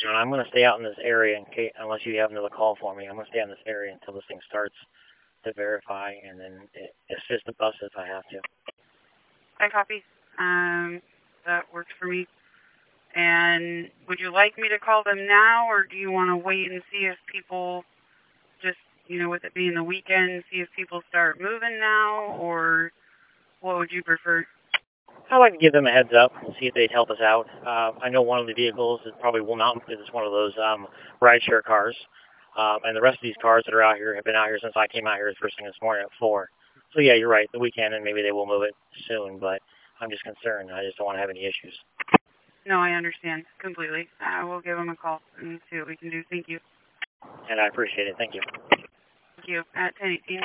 John. I'm going to stay out in this area in case, unless you have another call for me. I'm going to stay out in this area until this thing starts to verify, and then assist the bus if I have to. I copy. That works for me. And would you like me to call them now, or do you want to wait and see if people just, with it being the weekend, see if people start moving now, or what would you prefer? I'd like to give them a heads up and see if they'd help us out. I know one of the vehicles is probably will not, because it's one of those rideshare cars. And the rest of these cars that are out here have been out here since I came out here first thing this morning at 4. So yeah, you're right, the weekend, and maybe they will move it soon, but I'm just concerned. I just don't want to have any issues. No, I understand completely. We'll give them a call and see what we can do. Thank you. And I appreciate it. Thank you. Thank you. At 10:18.